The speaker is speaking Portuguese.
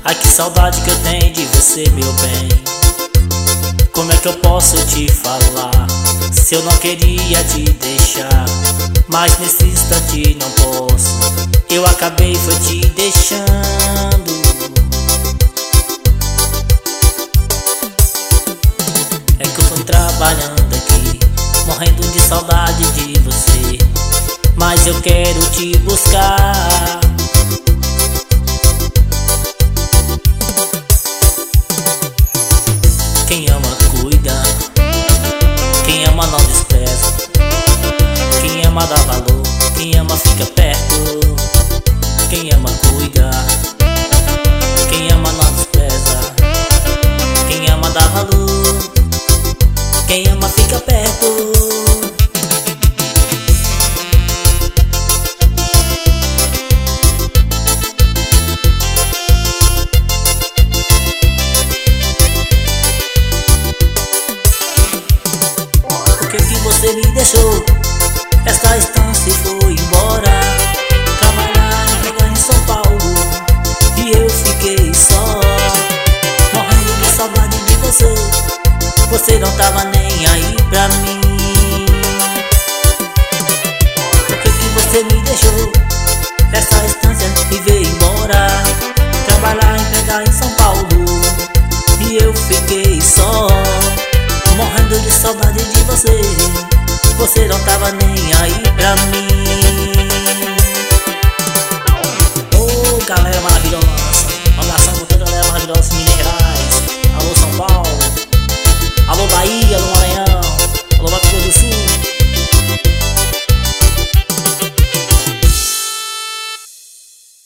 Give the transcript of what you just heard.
Ai, que saudade que eu tenho de você, meu bem. Como é que eu posso te falar se eu não queria te deixar? Mas nesse instante não posso, eu acabei foi te deixando. É que eu tô trabalhando aqui, morrendo de saudade de você, mas eu quero te buscar. Quem ama cuida, quem ama não despreza, quem ama dá valor, quem ama fica perto. Quem ama cuida, quem ama não despreza, quem ama dá valor, quem ama fica perto. Você me deixou, esta estância e foi embora, trabalhar e pegar em São Paulo, e eu fiquei só, morrendo de saudade de você. Você não tava nem aí pra mim. Por que você me deixou, esta estância e veio embora, trabalhar e pegar em São Paulo, e eu fiquei só, morrendo de saudade de você. Você não tava nem aí pra mim.